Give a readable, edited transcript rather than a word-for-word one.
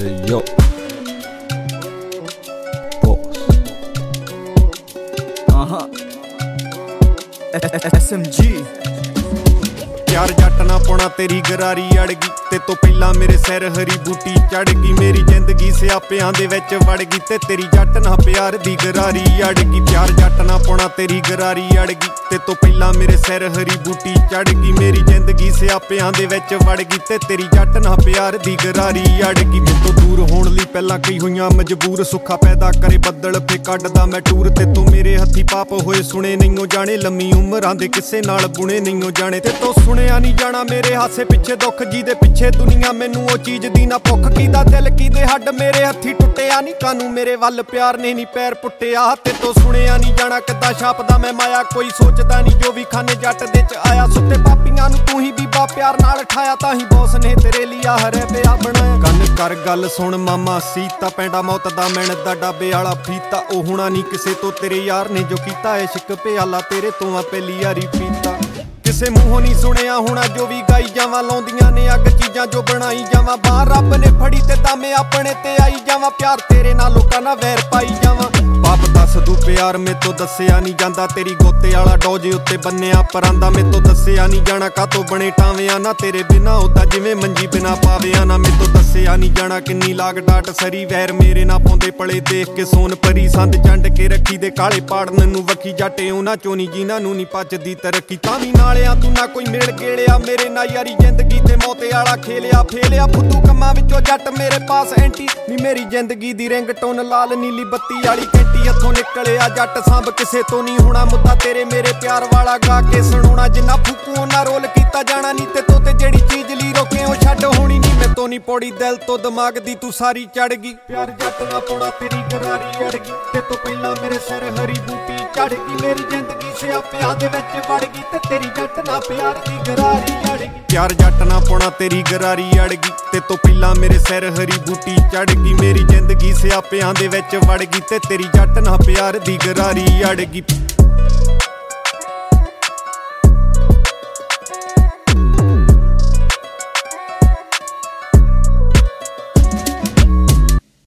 Yo, boss. SMG यार जट ना पौना तेरी गरारी अड़ गई ते तो पहला मेरे सिर हरी बूटी चढ़ गई। मेरी जिंदगी सियापियां दे विच वड़ गई ते तेरी जट ना प्यार दी गरारी अड़ गई। प्यार जट ना पौना तेरी गरारी अड़ गई ते तो पहला मेरे सिर हरी बूटी चढ़ गई। मेरी जिंदगी सियापियां दे विच वड़ गई ते तेरी जट ना प्यार दी गरारी अड़ गई। मैं तो दूर होण लई पहला कई होईयां मजबूर, सुखा पैदा करे बदल फे कड्डदा मैं टूर ते तू मेरे हत्थी पाप होए सुने नहीं जाने। लम्मी उमरां दे किसे नाल बुने नहीं जाने ते तो सुनिया नहीं जाना मेरे हासे पिछे दुख जी दे पिछे दुनिया मैनू ओ चीज दी ना भुख कीदा दिल कीदे हड्ड मेरे हत्थी टुੱਟਿਆ नहीं कानू मेरे वल प्यार ने नहीं पैर पुੱਟਿਆ ते तो सुनिया नहीं जाना किद्दां छापदा मैं माया कोई सोचदा नहीं जो भी खाने जट दे च आया। सुत्ते पापियां नू तू ही बीबा प्यार नाल उठाया तां ही बॉस ने तेरे लिए हरे पिया बनाया। गल कर गल सुन मामा सीता पैंडा मौत दा मिणदा डाबे वाला फीता ओ हुणा नहीं किसे तो तेरे यार ने जो कीता इश्क प्याला तेरे तो आ पहली यारी पीता। किसे मूहों नहीं सुनिया होना जो भी गाई जावां लाउंदियां ने अग चीजां जो बनाई जावां। बाहर रब ने फड़ी ते तामे अपने ते आई जावां। प्यार तेरे नाल लोकां नाल वैर पाई जावां। बाप दस दू प्यार में तो दस्सिया नहीं जांदा तेरी गोते वाला डोज उत्ते बन्निया परांदा। में तो दस्सिया नहीं जाना कातों बने टावियां ना तेरे बिना उदा जिवें मंजी बिना पावियां ना। में तो दस्सिया नहीं जाना किन्नी लाग डाट सरी वैर मेरे ना पाउंदे पले देख के सोन परी संद चंड के रखी दे काले पाड़न नू वखी जाटे उन्हां चों नी जिन्हां नू नी पचदी तरक्की। तां वी नालियां तू ना कोई मेल गेलिया मेरे ना यारी जिंदगी ते मौते वाला खेलिया फेलिया। फुद्दू कम्मां विचों जट मेरे पास एंटी नी मेरी जिंदगी दी रिंगटोन लाल नीली बत्ती वाली कैंटी हथों निकलिया जट सांभ किसे तो नहीं होना मुद्दा तेरे मेरे प्यार वाला गा के सुनाउणा। जिन्ना फूकू उन्ना रोल कीता जाना नी ते तो जेड़ी चीज ली रोके ओ छड्ड होनी नी। मैं तो नहीं पौड़ी दिल तो दिमाग दी तू सारी चढ़ गई। प्यार जट ना पौड़ा तेरी गरारी अड़ गई ते तो पहला मेरे सिर हरी बूटी चढ़ गई। मेरी जिंदगी सियापियां दे विच वड़ गई ते तेरी जट ना प्यार दी गरारी अड़ गई। प्यार जट ना पौड़ा तेरी गरारी अड़ गई ते तो पहला मेरे सिर हरी बूटी चढ़ गई। मेरी जिंदगी सियापियां दे विच वड़ गई ते तेरी जट ना प्यार दी गरारी अड़ गई।